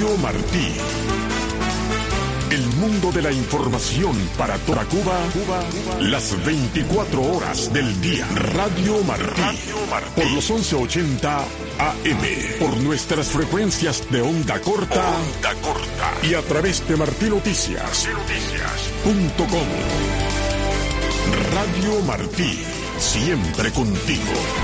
Radio Martí. El mundo de la información para toda Cuba, las 24 horas del día. Radio Martí. Por los 1180 AM. Por nuestras frecuencias de onda corta. Y a través de martinoticias.com. Radio Martí. Siempre contigo.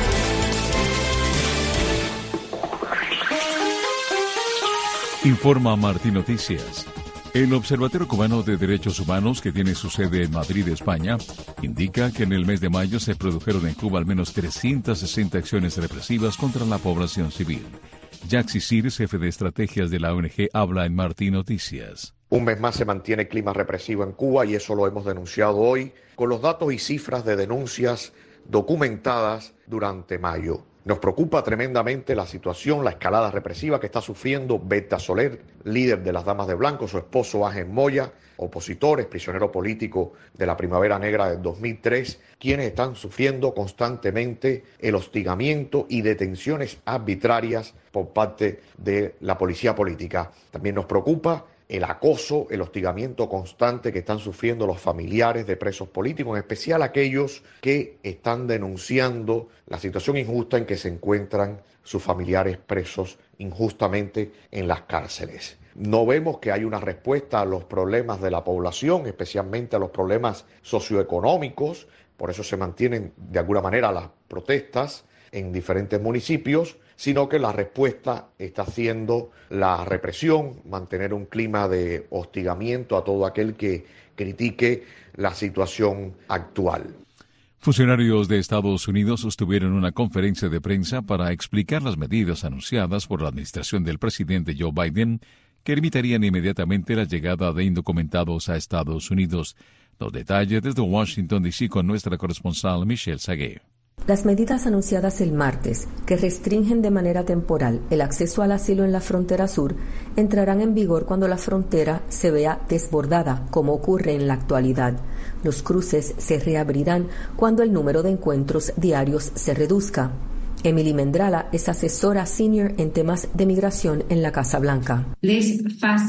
Informa Martí Noticias. El Observatorio Cubano de Derechos Humanos, que tiene su sede en Madrid, España, indica que en el mes de mayo se produjeron en Cuba al menos 360 acciones represivas contra la población civil. Jaxi Sears, jefe de estrategias de la ONG, habla en Martí Noticias. Un mes más se mantiene el clima represivo en Cuba y eso lo hemos denunciado hoy con los datos y cifras de denuncias documentadas durante mayo. Nos preocupa tremendamente la situación, la escalada represiva que está sufriendo Berta Soler, líder de las Damas de Blanco, su esposo Ángel Moya, opositores, prisionero político de la Primavera Negra del 2003, quienes están sufriendo constantemente el hostigamiento y detenciones arbitrarias por parte de la policía política. También nos preocupa el acoso, el hostigamiento constante que están sufriendo los familiares de presos políticos, en especial aquellos que están denunciando la situación injusta en que se encuentran sus familiares presos injustamente en las cárceles. No vemos que hay una respuesta a los problemas de la población, especialmente a los problemas socioeconómicos, por eso se mantienen de alguna manera las protestas en diferentes municipios, sino que la respuesta está siendo la represión, mantener un clima de hostigamiento a todo aquel que critique la situación actual. Funcionarios de Estados Unidos sostuvieron una conferencia de prensa para explicar las medidas anunciadas por la administración del presidente Joe Biden que limitarían inmediatamente la llegada de indocumentados a Estados Unidos. Los detalles desde Washington, D.C. con nuestra corresponsal Michelle Sagué. Las medidas anunciadas el martes, que restringen de manera temporal el acceso al asilo en la frontera sur, entrarán en vigor cuando la frontera se vea desbordada, como ocurre en la actualidad. Los cruces se reabrirán cuando el número de encuentros diarios se reduzca. Emily Mendrala es asesora senior en temas de migración en la Casa Blanca. Les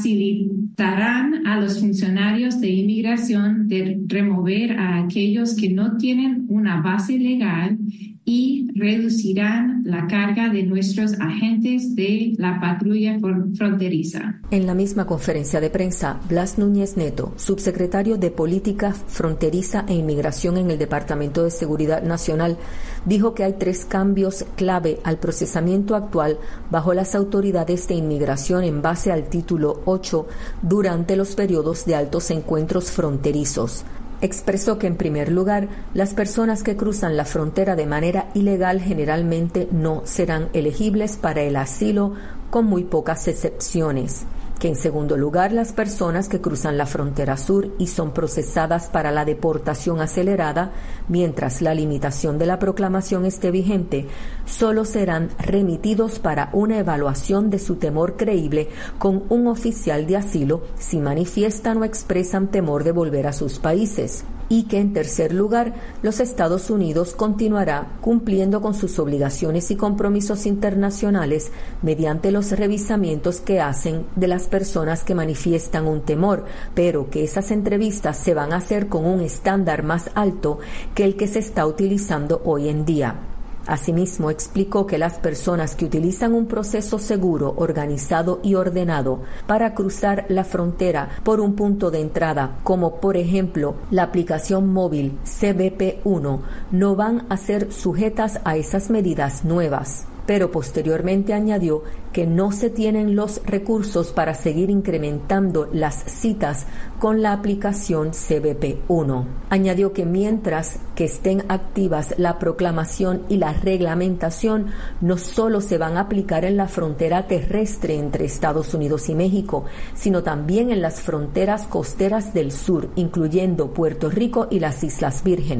facilitarán a los funcionarios de inmigración de remover a aquellos que no tienen una base legal y reducirán la carga de nuestros agentes de la patrulla fronteriza. En la misma conferencia de prensa, Blas Núñez Neto, subsecretario de Política Fronteriza e Inmigración en el Departamento de Seguridad Nacional, dijo que hay 3 cambios clave al procesamiento actual bajo las autoridades de inmigración en base al título 8 durante los periodos de altos encuentros fronterizos. Expresó que, en primer lugar, las personas que cruzan la frontera de manera ilegal generalmente no serán elegibles para el asilo, con muy pocas excepciones. Que, en segundo lugar, las personas que cruzan la frontera sur y son procesadas para la deportación acelerada, mientras la limitación de la proclamación esté vigente, solo serán remitidos para una evaluación de su temor creíble con un oficial de asilo si manifiestan o expresan temor de volver a sus países. Y que, en tercer lugar, los Estados Unidos continuará cumpliendo con sus obligaciones y compromisos internacionales mediante los revisamientos que hacen de las personas que manifiestan un temor, pero que esas entrevistas se van a hacer con un estándar más alto que el que se está utilizando hoy en día. Asimismo, explicó que las personas que utilizan un proceso seguro, organizado y ordenado para cruzar la frontera por un punto de entrada, como por ejemplo la aplicación móvil CBP-1, no van a ser sujetas a esas medidas nuevas. Pero posteriormente añadió que no se tienen los recursos para seguir incrementando las citas con la aplicación CBP-1. Añadió que mientras que estén activas la proclamación y la reglamentación, no solo se van a aplicar en la frontera terrestre entre Estados Unidos y México, sino también en las fronteras costeras del sur, incluyendo Puerto Rico y las Islas Vírgenes.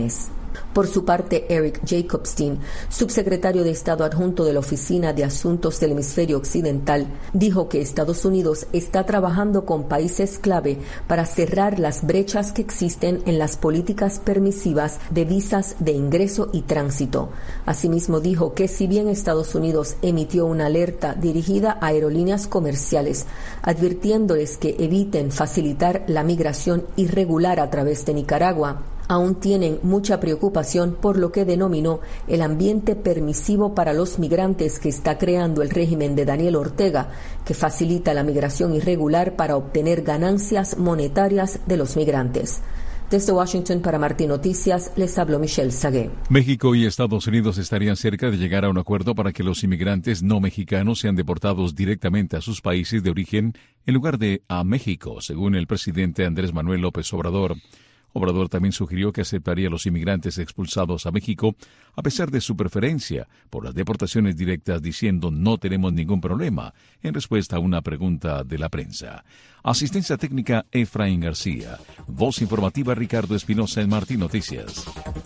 Por su parte, Eric Jacobstein, subsecretario de Estado adjunto de la Oficina de Asuntos del Hemisferio Occidental, dijo que Estados Unidos está trabajando con países clave para cerrar las brechas que existen en las políticas permisivas de visas de ingreso y tránsito. Asimismo, dijo que si bien Estados Unidos emitió una alerta dirigida a aerolíneas comerciales, advirtiéndoles que eviten facilitar la migración irregular a través de Nicaragua, aún tienen mucha preocupación por lo que denominó el ambiente permisivo para los migrantes que está creando el régimen de Daniel Ortega, que facilita la migración irregular para obtener ganancias monetarias de los migrantes. Desde Washington para Martín Noticias, les habló Michelle Sagué. México y Estados Unidos estarían cerca de llegar a un acuerdo para que los inmigrantes no mexicanos sean deportados directamente a sus países de origen en lugar de a México, según el presidente Andrés Manuel López Obrador. Obrador también sugirió que aceptaría a los inmigrantes expulsados a México a pesar de su preferencia por las deportaciones directas, diciendo no tenemos ningún problema, en respuesta a una pregunta de la prensa. Asistencia técnica Efraín García. Voz informativa Ricardo Espinosa en Martín Noticias.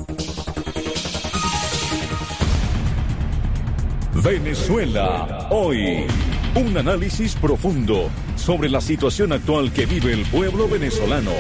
Venezuela hoy. Un análisis profundo sobre la situación actual que vive el pueblo venezolano.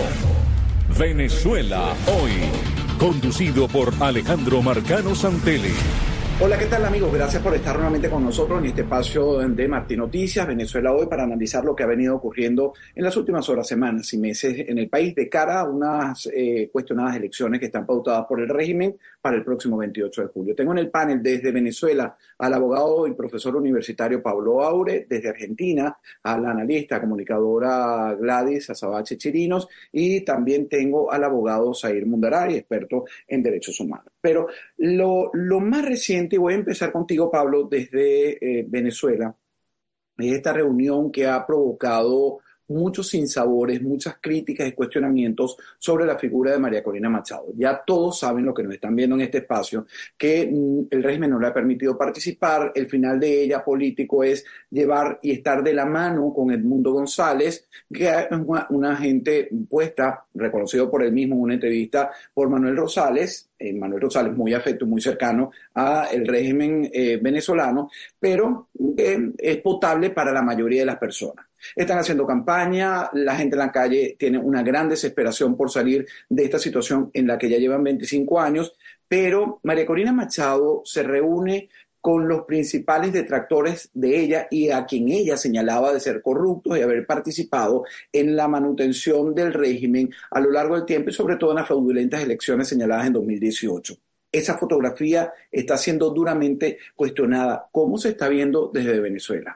Venezuela hoy, conducido por Alejandro Marcano Santelli. Hola, ¿qué tal amigos? Gracias por estar nuevamente con nosotros en este espacio de Martín Noticias, Venezuela hoy, para analizar lo que ha venido ocurriendo en las últimas horas, semanas y meses en el país de cara a unas cuestionadas elecciones que están pautadas por el régimen para el próximo 28 de julio. Tengo en el panel desde Venezuela al abogado y profesor universitario Pablo Aure, desde Argentina a la analista, comunicadora Gladys Azabache Chirinos, y también tengo al abogado Zair Mundaray, experto en derechos humanos. Pero lo más reciente, y voy a empezar contigo, Pablo, desde Venezuela, es esta reunión que ha provocado muchos sinsabores, muchas críticas y cuestionamientos sobre la figura de María Corina Machado. Ya todos saben, lo que nos están viendo en este espacio, que el régimen no le ha permitido participar. El final de ella político es llevar y estar de la mano con Edmundo González, que es una gente puesta, reconocido por él mismo en una entrevista por Manuel Rosales, muy afecto, muy cercano al régimen venezolano, pero que es potable para la mayoría de las personas. Están haciendo campaña, la gente en la calle tiene una gran desesperación por salir de esta situación en la que ya llevan 25 años, pero María Corina Machado se reúne con los principales detractores de ella y a quien ella señalaba de ser corruptos y haber participado en la manutención del régimen a lo largo del tiempo y sobre todo en las fraudulentas elecciones señaladas en 2018. Esa fotografía está siendo duramente cuestionada. ¿Cómo se está viendo desde Venezuela?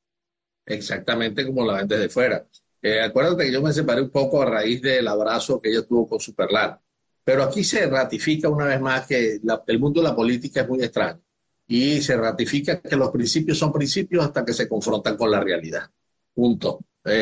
Exactamente como la ven desde fuera. Acuérdate que yo me separé un poco a raíz del abrazo que ella tuvo con Superlana. Pero aquí se ratifica una vez más que el mundo de la política es muy extraño. Y se ratifica que los principios son principios hasta que se confrontan con la realidad. Punto.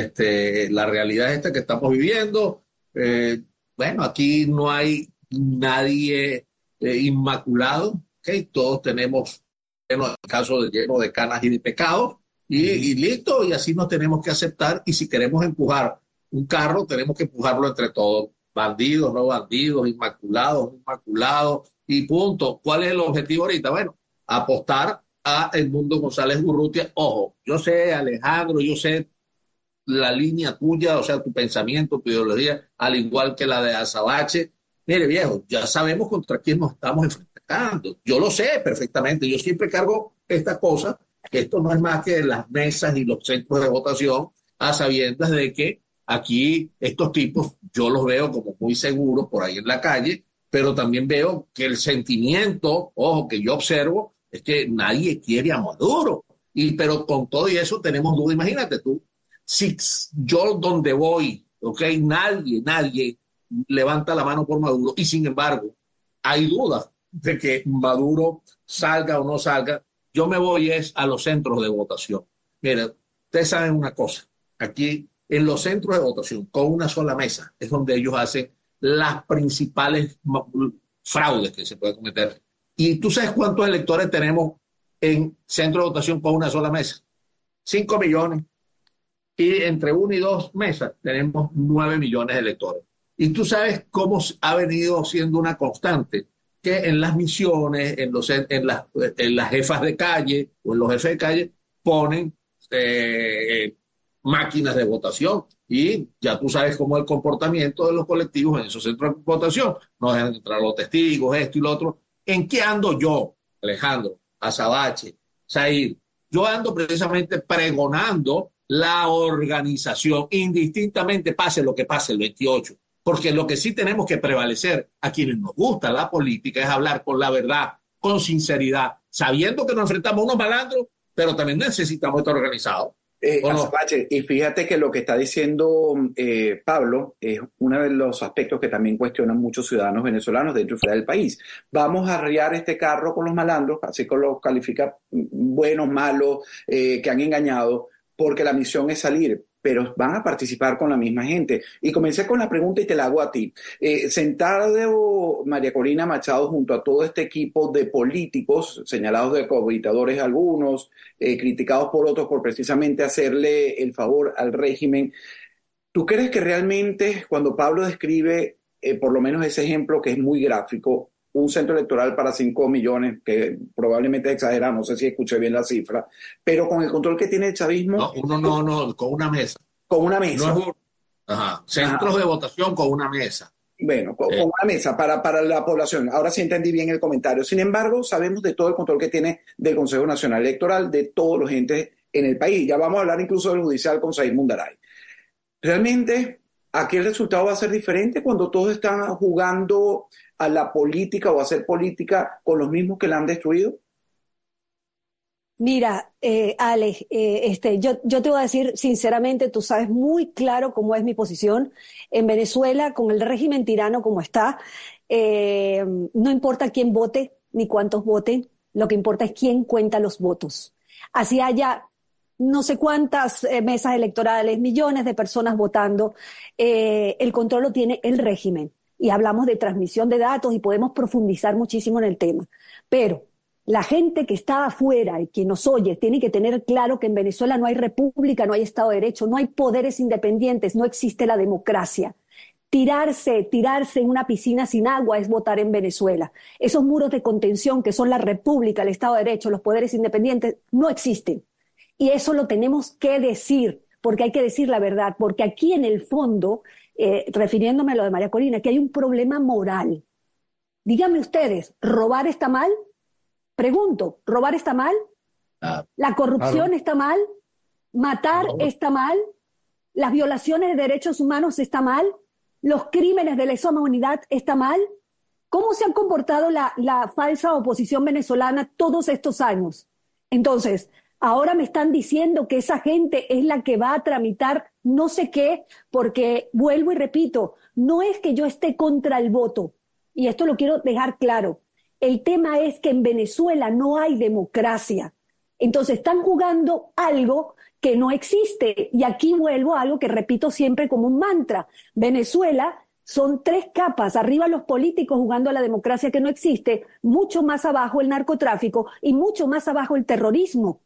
La realidad es esta que estamos viviendo. Bueno, aquí no hay nadie inmaculado. ¿Okay? Todos tenemos, en el caso lleno de canas y de pecados. Y listo, y así nos tenemos que aceptar. Y si queremos empujar un carro, tenemos que empujarlo entre todos. Bandidos, no bandidos, inmaculados, no inmaculados, y punto. ¿Cuál es el objetivo ahorita? Bueno, apostar a Edmundo González Urrutia. Ojo, yo sé, Alejandro, yo sé la línea tuya, o sea, tu pensamiento, tu ideología, al igual que la de Azabache. Mire, viejo, ya sabemos contra quién nos estamos enfrentando. Yo lo sé perfectamente. Yo siempre cargo estas cosas. Esto no es más que las mesas y los centros de votación, a sabiendas de que aquí estos tipos yo los veo como muy seguros por ahí en la calle, pero también veo que el sentimiento, ojo, que yo observo, es que nadie quiere a Maduro. Pero con todo y eso tenemos duda. Imagínate tú, si yo donde voy, okay, nadie levanta la mano por Maduro, y sin embargo hay dudas de que Maduro salga o no salga, yo me voy a los centros de votación. Mira, ustedes saben una cosa, aquí en los centros de votación, con una sola mesa, es donde ellos hacen las principales fraudes que se pueden cometer. ¿Y tú sabes cuántos electores tenemos en centro de votación con una sola mesa? 5 millones. Y entre 1 y 2 mesas tenemos 9 millones de electores. Y tú sabes cómo ha venido siendo una constante que en las misiones, en las jefas de calle o en los jefes de calle ponen máquinas de votación. Y ya tú sabes cómo es el comportamiento de los colectivos en esos centros de votación. No dejan entrar los testigos, esto y lo otro. ¿En qué ando yo, Alejandro, Azabache, Zair? Yo ando precisamente pregonando la organización, indistintamente pase lo que pase el 28. Porque lo que sí tenemos que prevalecer a quienes nos gusta la política es hablar con la verdad, con sinceridad, sabiendo que nos enfrentamos a unos malandros, pero también necesitamos estar organizados. Azabache, y fíjate que lo que está diciendo Pablo es uno de los aspectos que también cuestionan muchos ciudadanos venezolanos dentro y fuera del país. Vamos a arriar este carro con los malandros, así que los califica buenos, malos, que han engañado, porque la misión es salir, pero van a participar con la misma gente. Y comencé con la pregunta y te la hago a ti. Sentado María Corina Machado junto a todo este equipo de políticos, señalados de cohabitadores algunos, criticados por otros por precisamente hacerle el favor al régimen, ¿tú crees que realmente cuando Pablo describe, por lo menos ese ejemplo que es muy gráfico, un centro electoral para 5 millones, que probablemente es exagerado, no sé si escuché bien la cifra, pero con el control que tiene el chavismo... No, con una mesa. Con una mesa. No es centros de votación con una mesa. Bueno, con una mesa para la población. Ahora sí entendí bien el comentario. Sin embargo, sabemos de todo el control que tiene del Consejo Nacional Electoral, de todos los entes en el país. Ya vamos a hablar incluso del judicial con Zair Mundaray. Realmente, aquí el resultado va a ser diferente cuando todos están jugando a la política o a hacer política con los mismos que la han destruido. Mira, Alex, yo te voy a decir sinceramente, tú sabes muy claro cómo es mi posición. En Venezuela, con el régimen tirano como está, no importa quién vote ni cuántos voten, lo que importa es quién cuenta los votos. Así haya no sé cuántas mesas electorales, millones de personas votando, el control lo tiene el régimen. Y hablamos de transmisión de datos y podemos profundizar muchísimo en el tema. Pero la gente que está afuera y que nos oye tiene que tener claro que en Venezuela no hay república, no hay Estado de Derecho, no hay poderes independientes, no existe la democracia. Tirarse en una piscina sin agua es votar en Venezuela. Esos muros de contención que son la república, el Estado de Derecho, los poderes independientes, no existen. Y eso lo tenemos que decir, porque hay que decir la verdad, porque aquí en el fondo, refiriéndome a lo de María Corina, que hay un problema moral. Díganme ustedes, ¿robar está mal? Pregunto, ¿robar está mal? ¿La corrupción está mal? ¿Matar está mal? ¿Las violaciones de derechos humanos está mal? ¿Los crímenes de lesa humanidad está mal? ¿Cómo se ha comportado la falsa oposición venezolana todos estos años? Entonces, ahora me están diciendo que esa gente es la que va a tramitar no sé qué, porque vuelvo y repito, no es que yo esté contra el voto, y esto lo quiero dejar claro. El tema es que en Venezuela no hay democracia. Entonces están jugando algo que no existe. Y aquí vuelvo a algo que repito siempre como un mantra. Venezuela son 3 capas. Arriba los políticos jugando a la democracia que no existe, mucho más abajo el narcotráfico y mucho más abajo el terrorismo.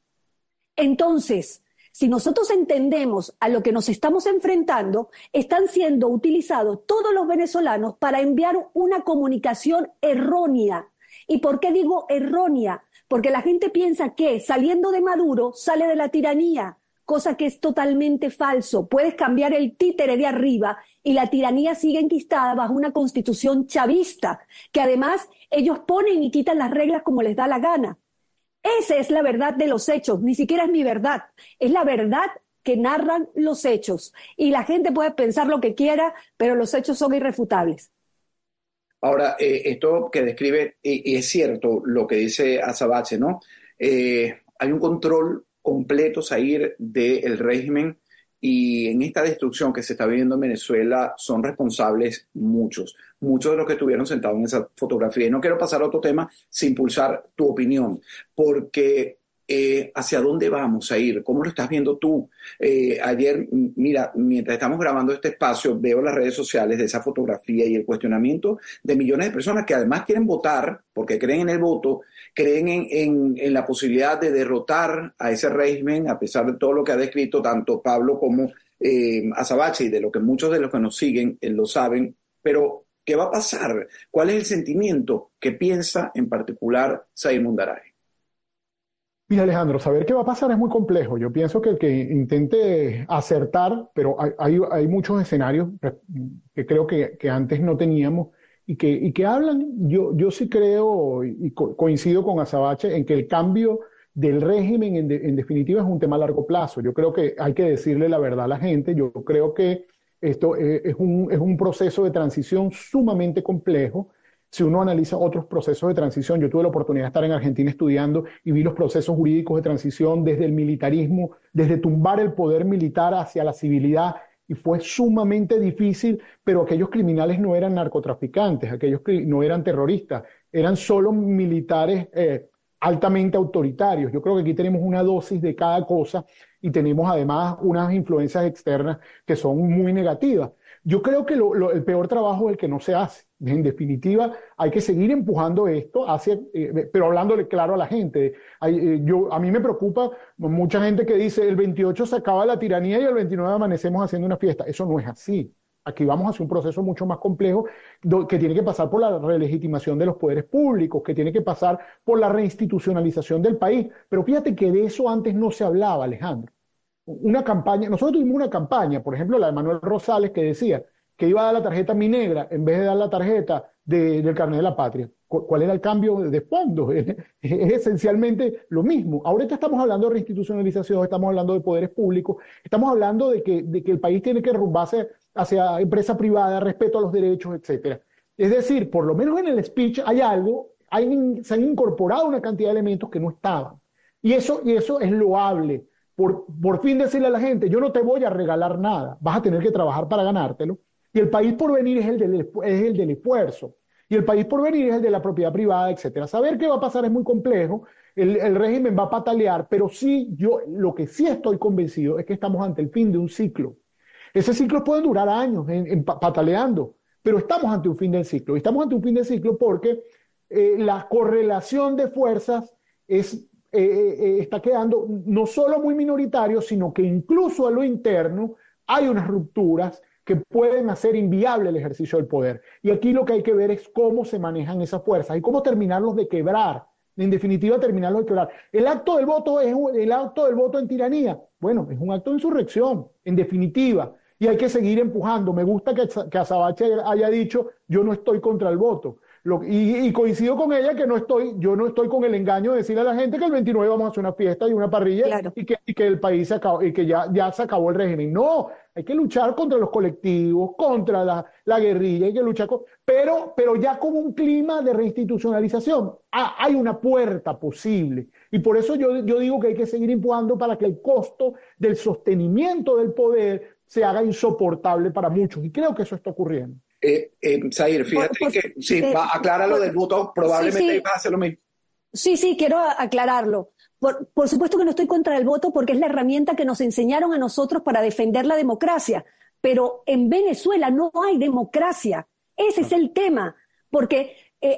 Entonces, si nosotros entendemos a lo que nos estamos enfrentando, están siendo utilizados todos los venezolanos para enviar una comunicación errónea. ¿Y por qué digo errónea? Porque la gente piensa que saliendo de Maduro sale de la tiranía, cosa que es totalmente falso. Puedes cambiar el títere de arriba y la tiranía sigue enquistada bajo una constitución chavista, que además ellos ponen y quitan las reglas como les da la gana. Esa es la verdad de los hechos, ni siquiera es mi verdad, es la verdad que narran los hechos. Y la gente puede pensar lo que quiera, pero los hechos son irrefutables. Ahora, esto que describe, y es cierto lo que dice Azabache, ¿no? Hay un control completo, Zair, del régimen, y en esta destrucción que se está viviendo en Venezuela son responsables muchos de los que estuvieron sentados en esa fotografía. Y no quiero pasar a otro tema sin pulsar tu opinión, porque ¿hacia dónde vamos a ir? ¿Cómo lo estás viendo tú? Ayer, mira, mientras estamos grabando este espacio, veo las redes sociales de esa fotografía y el cuestionamiento de millones de personas que además quieren votar, porque creen en el voto, creen en la posibilidad de derrotar a ese régimen, a pesar de todo lo que ha descrito tanto Pablo como Azabache, y de lo que muchos de los que nos siguen lo saben, pero ¿Qué va a pasar? ¿Cuál es el sentimiento que piensa en particular Zair Mundaray? Mira, Alejandro, saber qué va a pasar es muy complejo. Yo pienso que el que intente acertar, pero hay muchos escenarios que creo que antes no teníamos y que hablan. Yo sí creo y coincido con Azabache en que el cambio del régimen en definitiva es un tema a largo plazo. Yo creo que hay que decirle la verdad a la gente. Yo creo que esto es un proceso de transición sumamente complejo. Si uno analiza otros procesos de transición, yo tuve la oportunidad de estar en Argentina estudiando y vi los procesos jurídicos de transición desde el militarismo, desde tumbar el poder militar hacia la civilidad, y fue sumamente difícil, pero aquellos criminales no eran narcotraficantes, aquellos no eran terroristas, eran solo militares altamente autoritarios. Yo creo que aquí tenemos una dosis de cada cosa y tenemos además unas influencias externas que son muy negativas. Yo creo que el peor trabajo es el que no se hace. En definitiva, hay que seguir empujando esto, pero hablándole claro a la gente. A mí me preocupa mucha gente que dice el 28 se acaba la tiranía y el 29 amanecemos haciendo una fiesta. Eso no es así. Aquí vamos hacia un proceso mucho más complejo que tiene que pasar por la relegitimación de los poderes públicos, que tiene que pasar por la reinstitucionalización del país. Pero fíjate que de eso antes no se hablaba, Alejandro. Nosotros tuvimos una campaña, por ejemplo, la de Manuel Rosales, que decía que iba a dar la tarjeta Mi Negra en vez de dar la tarjeta del carnet de la patria. ¿Cuál era el cambio de fondo? Es esencialmente lo mismo. Ahorita estamos hablando de reinstitucionalización, estamos hablando de poderes públicos, estamos hablando de que el país tiene que rumbarse hacia empresa privada, respeto a los derechos, etc. Es decir, por lo menos en el speech se han incorporado una cantidad de elementos que no estaban. Y eso es loable. Por fin decirle a la gente, yo no te voy a regalar nada, vas a tener que trabajar para ganártelo. Y el país por venir es el del esfuerzo. Y el país por venir es el de la propiedad privada, etc. Saber qué va a pasar es muy complejo. El régimen va a patalear, pero sí, lo que sí estoy convencido es que estamos ante el fin de un ciclo. Ese ciclo puede durar años pataleando, pero estamos ante un fin del ciclo. Y estamos ante un fin del ciclo porque la correlación de fuerzas está quedando no solo muy minoritario, sino que incluso a lo interno hay unas rupturas que pueden hacer inviable el ejercicio del poder. Y aquí lo que hay que ver es cómo se manejan esas fuerzas y cómo terminarlos de quebrar. En definitiva, terminarlos de quebrar. El acto del voto es el acto del voto en tiranía. Bueno, es un acto de insurrección, en definitiva. Y hay que seguir empujando. Me gusta que Azabache haya dicho, yo no estoy contra el voto. Y coincido con ella que yo no estoy con el engaño de decirle a la gente que el 29 vamos a hacer una fiesta y una parrilla, claro, y que el país se acabó, y que ya se acabó el régimen. No, hay que luchar contra los colectivos, contra la guerrilla, hay que luchar pero ya con un clima de reinstitucionalización. Hay una puerta posible. Y por eso yo digo que hay que seguir empujando para que el costo del sostenimiento del poder se haga insoportable para muchos. Y creo que eso está ocurriendo. Zair, fíjate que sí, aclara lo del voto, probablemente sí, va a hacer lo mismo. Sí, quiero aclararlo. Por supuesto que no estoy contra el voto porque es la herramienta que nos enseñaron a nosotros para defender la democracia, pero en Venezuela no hay democracia. Ese es el tema, porque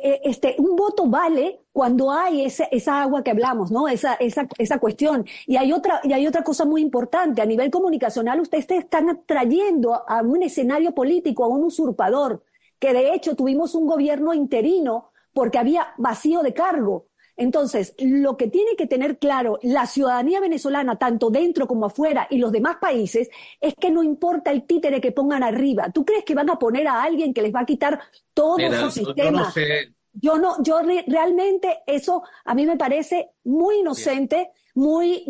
un voto vale cuando hay esa agua que hablamos, ¿no? Esa cuestión. Y hay otra cosa muy importante. A nivel comunicacional, ustedes están trayendo a un escenario político a un usurpador, que de hecho tuvimos un gobierno interino porque había vacío de cargo. Entonces, lo que tiene que tener claro la ciudadanía venezolana, tanto dentro como afuera, y los demás países, es que no importa el títere que pongan arriba. ¿Tú crees que van a poner a alguien que les va a quitar todo su sistema? Yo realmente eso a mí me parece muy inocente, muy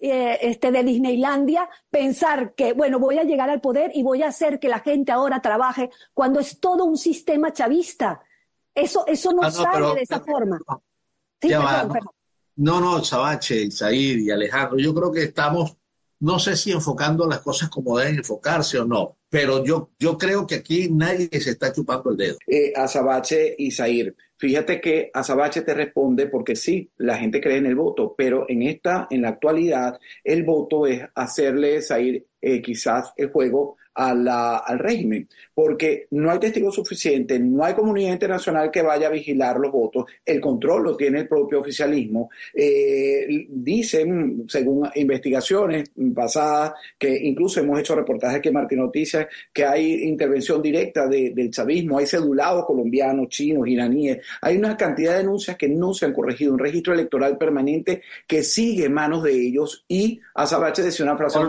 de Disneylandia, pensar que, bueno, voy a llegar al poder y voy a hacer que la gente ahora trabaje cuando es todo un sistema chavista. Eso no sale de esa forma. Sí, perdón. No, Azabache, Zair y Alejandro, yo creo que estamos, no sé si enfocando las cosas como deben enfocarse o no, pero yo creo que aquí nadie se está chupando el dedo. Azabache y Zair, fíjate que Azabache te responde porque sí, la gente cree en el voto, pero en la actualidad el voto es hacerle, Zair, quizás el juego al régimen, porque no hay testigos suficientes, no hay comunidad internacional que vaya a vigilar los votos, el control lo tiene el propio oficialismo. Dicen, según investigaciones pasadas, que incluso hemos hecho reportajes aquí en Martín Noticias, que hay intervención directa del chavismo, hay cedulados colombianos, chinos, iraníes, hay una cantidad de denuncias que no se han corregido, un registro electoral permanente que sigue en manos de ellos. Y Azabache decía una frase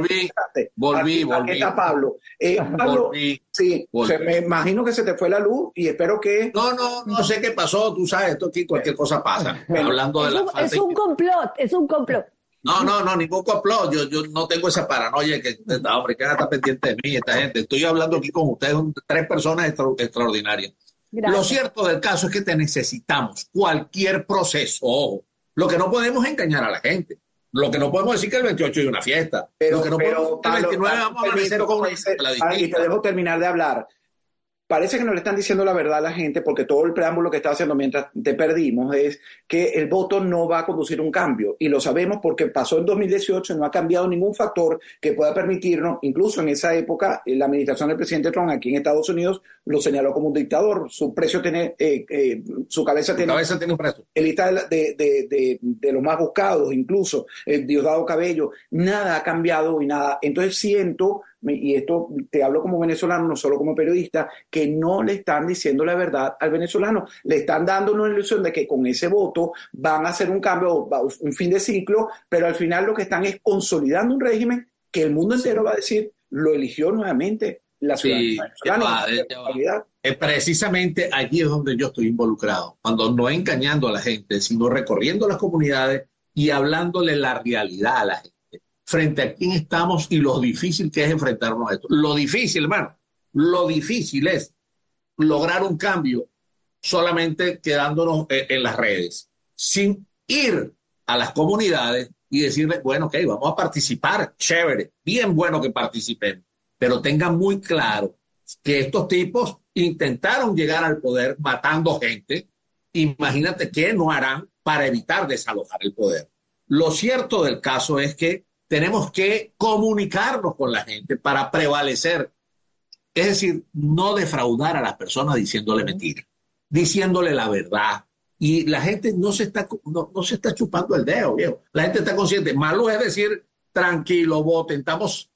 volví. Aquí está Pablo. Pablo, sí, me imagino que se te fue la luz y espero que... No sé qué pasó, tú sabes, esto aquí cualquier cosa pasa. Hablando de es un complot. No, ningún complot. Yo no tengo esa paranoia que, hombre, que está pendiente de mí, esta gente. Estoy hablando aquí con ustedes, 3 personas extraordinarias. Gracias. Lo cierto del caso es que te necesitamos cualquier proceso. Ojo, lo que no podemos es engañar a la gente. Lo que no podemos decir que el 28 hay una fiesta. Lo que no podemos que el 29 vamos a amanecer con la distinta. Y te dejo terminar de hablar. Parece que no le están diciendo la verdad a la gente, porque todo el preámbulo que estaba haciendo mientras te perdimos es que el voto no va a conducir un cambio. Y lo sabemos porque pasó en 2018 y no ha cambiado ningún factor que pueda permitirnos, incluso en esa época, la administración del presidente Trump aquí en Estados Unidos lo señaló como un dictador. Su precio tiene, su cabeza tiene un precio. En lista de los más buscados, incluso Diosdado Cabello. Nada ha cambiado y nada. Entonces siento, y esto te hablo como venezolano, no solo como periodista, que no le están diciendo la verdad al venezolano. Le están dando una ilusión de que con ese voto van a hacer un cambio, un fin de ciclo, pero al final lo que están es consolidando un régimen que el mundo entero va a decir, lo eligió nuevamente la ciudadanía venezolana. Precisamente allí es donde yo estoy involucrado, cuando no engañando a la gente, sino recorriendo las comunidades y hablándole la realidad a la gente. Frente a quién estamos y lo difícil que es enfrentarnos a esto. Lo difícil, hermano, lo difícil es lograr un cambio solamente quedándonos en las redes, sin ir a las comunidades y decirles, bueno, ok, vamos a participar, chévere, bien bueno que participemos, pero tengan muy claro que estos tipos intentaron llegar al poder matando gente. Imagínate qué no harán para evitar desalojar el poder. Lo cierto del caso es que tenemos que comunicarnos con la gente para prevalecer. Es decir, no defraudar a las personas diciéndole mentiras, diciéndole la verdad. Y la gente no se está chupando el dedo, viejo. La gente está consciente. Malo es decir, tranquilo, voten, estamos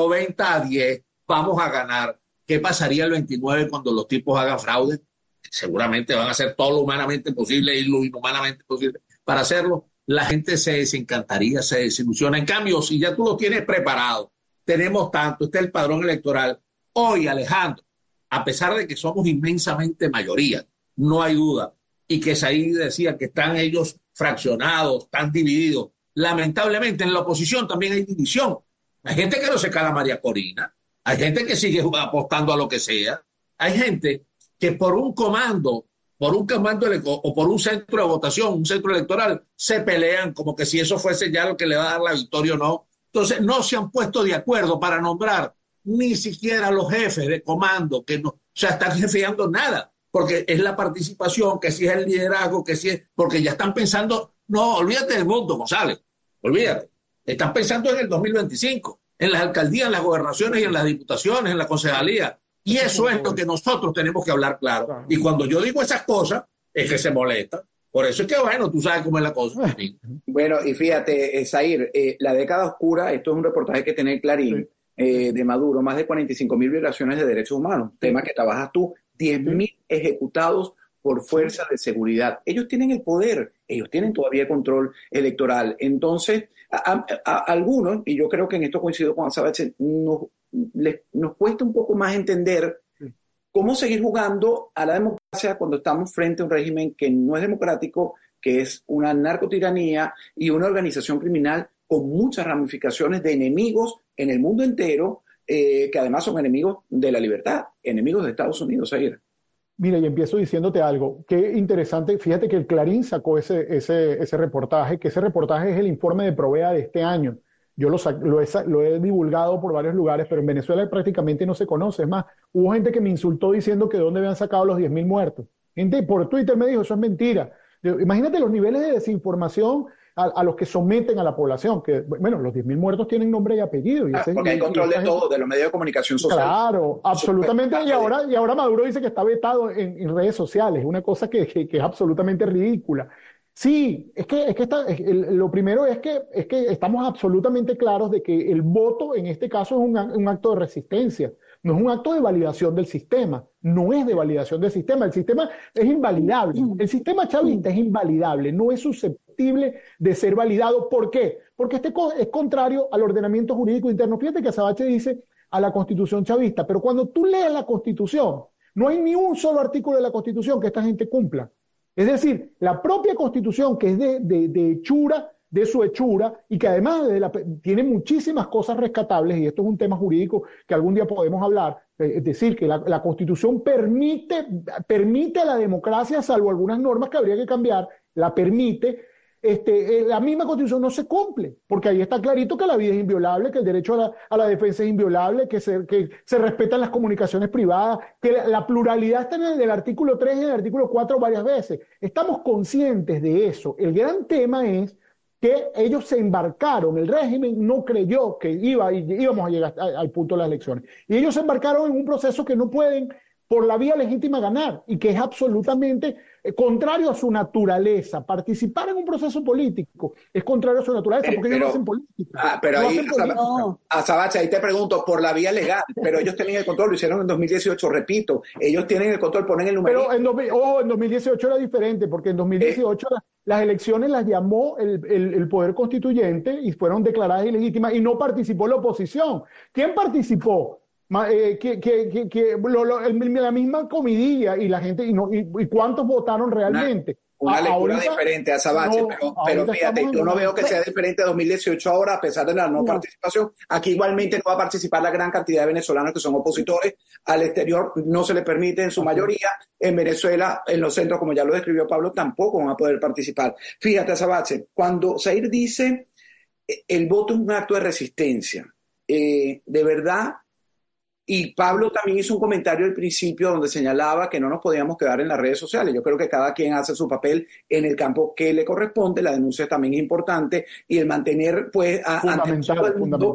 90-10, vamos a ganar. ¿Qué pasaría el 29 cuando los tipos hagan fraude? Seguramente van a hacer todo lo humanamente posible y lo inhumanamente posible para hacerlo. La gente se desencantaría, se desilusiona. En cambio, si ya tú lo tienes preparado, tenemos tanto, este es el padrón electoral. Hoy, Alejandro, a pesar de que somos inmensamente mayoría, no hay duda, y que Said decía que están ellos fraccionados, están divididos. Lamentablemente, en la oposición también hay división. Hay gente que no se cala a María Corina, hay gente que sigue apostando a lo que sea, hay gente que por un comando o por un centro de votación, un centro electoral, se pelean como que si eso fuese ya lo que le va a dar la victoria o no. Entonces no se han puesto de acuerdo para nombrar ni siquiera los jefes de comando, que no, o sea, están jefeando nada, porque es la participación, que si es el liderazgo, que si es, porque ya están pensando, no, olvídate del mundo, González, olvídate, están pensando en el 2025, en las alcaldías, en las gobernaciones y en las diputaciones, en la concejalía. Y eso es lo que nosotros tenemos que hablar claro. Y cuando yo digo esas cosas, es que se molesta. Por eso es que, bueno, tú sabes cómo es la cosa. Bueno, y fíjate, Zair, la década oscura, esto es un reportaje que tiene Clarín, de Maduro, más de 45.000 violaciones de derechos humanos, tema que trabajas tú, 10.000 ejecutados por fuerzas de seguridad. Ellos tienen el poder, ellos tienen todavía el control electoral. Entonces, a algunos, y yo creo que en esto coincido con Azabache, nos cuesta un poco más entender cómo seguir jugando a la democracia cuando estamos frente a un régimen que no es democrático, que es una narcotiranía y una organización criminal con muchas ramificaciones de enemigos en el mundo entero, que además son enemigos de la libertad, enemigos de Estados Unidos, Zair. Mira, y empiezo diciéndote algo. Qué interesante. Fíjate que el Clarín sacó ese reportaje, que ese reportaje es el informe de Provea de este año. Yo lo he divulgado por varios lugares, pero en Venezuela prácticamente no se conoce. Es más, hubo gente que me insultó diciendo que de dónde habían sacado los 10.000 muertos. Gente por Twitter me dijo, eso es mentira. Imagínate los niveles de desinformación a los que someten a la población, que bueno, los 10.000 muertos tienen nombre y apellido. Porque hay control de todo, de los medios de comunicación social. Claro, absolutamente. Y ahora Maduro dice que está vetado en redes sociales, una cosa que es absolutamente ridícula. Sí, lo primero es que estamos absolutamente claros de que el voto en este caso es un acto de resistencia, no es un acto de validación del sistema, no es de validación del sistema, el sistema es invalidable, el sistema chavista es invalidable, no es susceptible de ser validado. ¿Por qué? Porque es contrario al ordenamiento jurídico interno. Fíjate que Azabache dice a la Constitución chavista, pero cuando tú lees la Constitución, no hay ni un solo artículo de la Constitución que esta gente cumpla. Es decir, la propia Constitución, que es de hechura, de su hechura, y que además tiene muchísimas cosas rescatables, y esto es un tema jurídico que algún día podemos hablar, es decir, que la Constitución permite a la democracia, salvo algunas normas que habría que cambiar, la permite. La misma Constitución no se cumple, porque ahí está clarito que la vida es inviolable, que el derecho a la defensa es inviolable, que se respetan las comunicaciones privadas, que la pluralidad está en el artículo 3 y en el artículo 4 varias veces. Estamos conscientes de eso. El gran tema es que ellos se embarcaron, el régimen no creyó que íbamos a llegar al punto de las elecciones, y ellos se embarcaron en un proceso que no pueden por la vía legítima ganar, y que es absolutamente contrario a su naturaleza. Participar en un proceso político es contrario a su naturaleza, porque ellos no hacen política. Pero ahí, Azabache, ahí te pregunto, por la vía legal, pero ellos tienen el control, lo hicieron en 2018, repito, ellos tienen el control, ponen el numerito. Pero en 2018 era diferente, porque en 2018 las elecciones las llamó el Poder Constituyente y fueron declaradas ilegítimas, y no participó la oposición. ¿Quién participó? La misma comidilla y la gente, y cuántos votaron realmente. Una lectura diferente a Azabache, pero fíjate, yo no veo que sea diferente a 2018 ahora, a pesar de la no participación. Aquí igualmente no va a participar la gran cantidad de venezolanos que son opositores al exterior, no se les permite en su mayoría. En Venezuela, en los centros, como ya lo describió Pablo, tampoco van a poder participar. Fíjate, Azabache, cuando Zair dice el voto es un acto de resistencia, de verdad. Y Pablo también hizo un comentario al principio donde señalaba que no nos podíamos quedar en las redes sociales. Yo creo que cada quien hace su papel en el campo que le corresponde. La denuncia también es importante, y el mantener, pues, ante todo el mundo,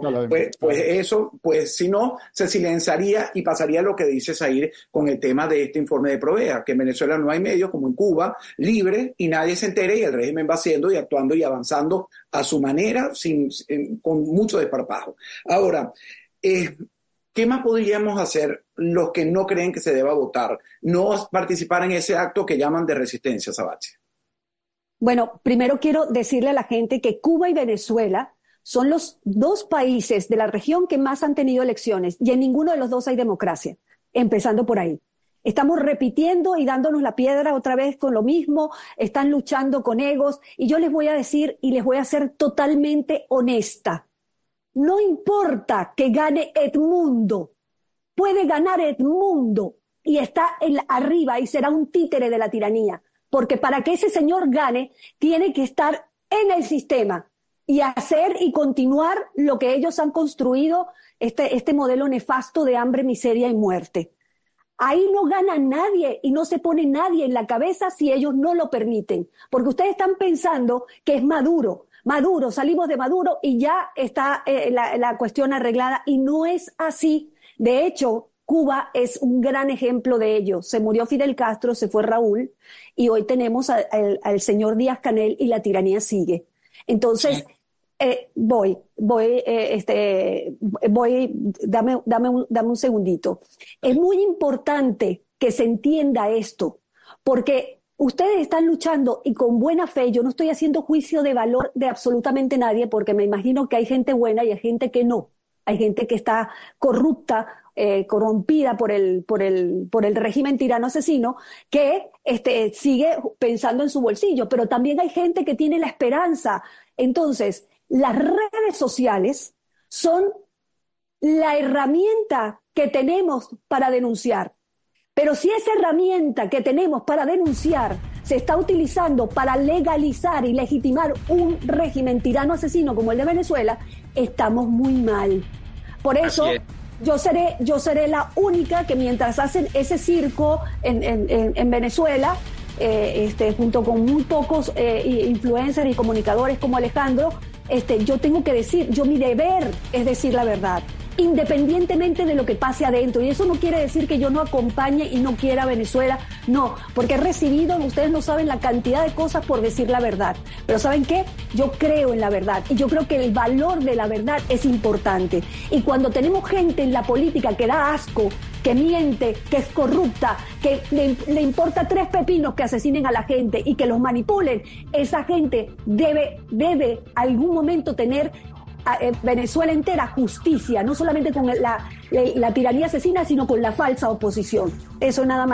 pues si no, se silenciaría y pasaría lo que dice Zair con el tema de este informe de Provea, que en Venezuela no hay medios como en Cuba, libre, y nadie se entere, y el régimen va haciendo y actuando y avanzando a su manera, con mucho desparpajo. Ahora, ¿qué más podríamos hacer los que no creen que se deba votar? No participar en ese acto que llaman de resistencia, Azabache. Bueno, primero quiero decirle a la gente que Cuba y Venezuela son los dos países de la región que más han tenido elecciones, y en ninguno de los dos hay democracia, empezando por ahí. Estamos repitiendo y dándonos la piedra otra vez con lo mismo, están luchando con egos, y yo les voy a decir y les voy a ser totalmente honesta. No importa que gane Edmundo, puede ganar Edmundo y está arriba y será un títere de la tiranía, porque para que ese señor gane tiene que estar en el sistema y hacer y continuar lo que ellos han construido, este modelo nefasto de hambre, miseria y muerte. Ahí no gana nadie y no se pone nadie en la cabeza si ellos no lo permiten, porque ustedes están pensando que es Maduro, salimos de Maduro y ya está la cuestión arreglada, y no es así. De hecho, Cuba es un gran ejemplo de ello. Se murió Fidel Castro, se fue Raúl, y hoy tenemos al señor Díaz-Canel y la tiranía sigue. Entonces, dame un segundito. Es muy importante que se entienda esto, porque ustedes están luchando, y con buena fe. Yo no estoy haciendo juicio de valor de absolutamente nadie, porque me imagino que hay gente buena y hay gente que no. Hay gente que está corrupta, corrompida por el régimen tirano asesino, que sigue pensando en su bolsillo. Pero también hay gente que tiene la esperanza. Entonces, las redes sociales son la herramienta que tenemos para denunciar. Pero si esa herramienta que tenemos para denunciar se está utilizando para legalizar y legitimar un régimen tirano asesino como el de Venezuela, estamos muy mal. Por eso yo seré la única que, mientras hacen ese circo en Venezuela, junto con muy pocos influencers y comunicadores como Alejandro, yo tengo que decir, mi deber es decir la verdad, independientemente de lo que pase adentro. Y eso no quiere decir que yo no acompañe y no quiera a Venezuela, no, porque he recibido, ustedes no saben la cantidad de cosas por decir la verdad. Pero ¿saben qué? Yo creo en la verdad y yo creo que el valor de la verdad es importante. Y cuando tenemos gente en la política que da asco, que miente, que es corrupta, que le importa 3 pepinos que asesinen a la gente y que los manipulen, esa gente debe algún momento tener Venezuela entera justicia, no solamente con la tiranía asesina, sino con la falsa oposición. Eso nada más.